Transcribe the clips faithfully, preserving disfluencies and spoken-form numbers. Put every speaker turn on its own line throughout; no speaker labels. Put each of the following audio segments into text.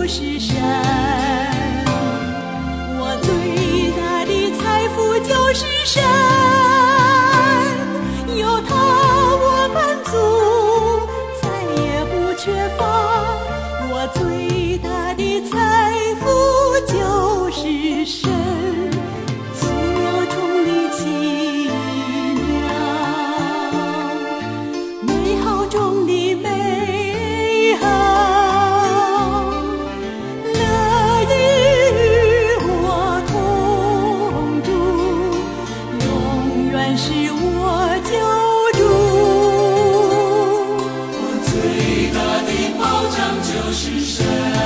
就是神。我最大的财富就是神，有它我满足，再也不缺乏。我最大的财富就是神，奇妙中的奇妙，美好中的美好，乐意与我同住，永远是我救主。
我最大的保障就是神，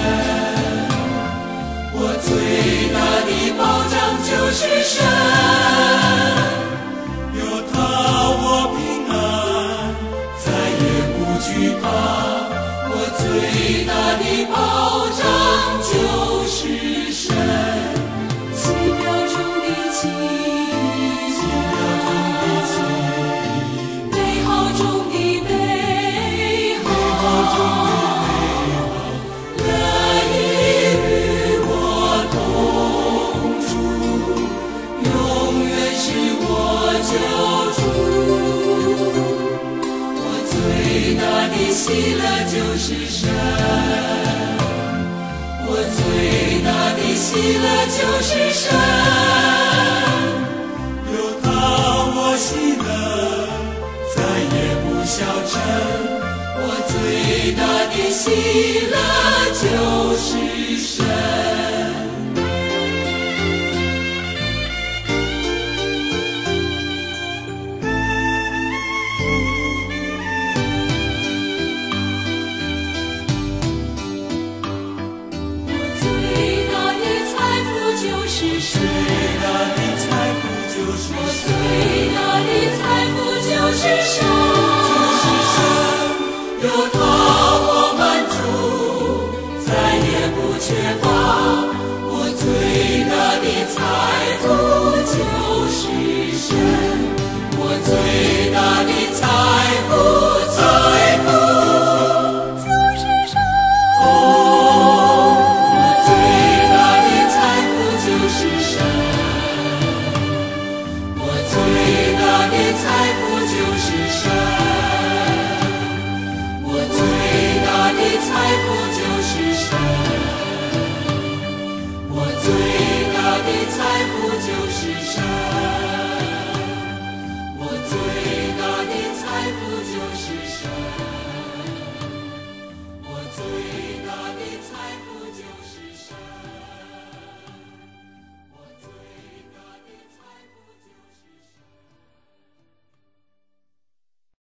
我最大的保障就是神，有他我平安，再也不惧怕。我最大的保障就是神，奇妙中的奇妙，美好中的美好，乐意与我同住，永远是我救主。我最大的喜乐就是神，我最大的喜乐就是神，有他我喜乐，再也不消沉。我最大的喜乐就是神。最大的财富就是神，我最大的财富就是神，有他我满足，再也不缺乏。我最大的财富就是神，我最大的财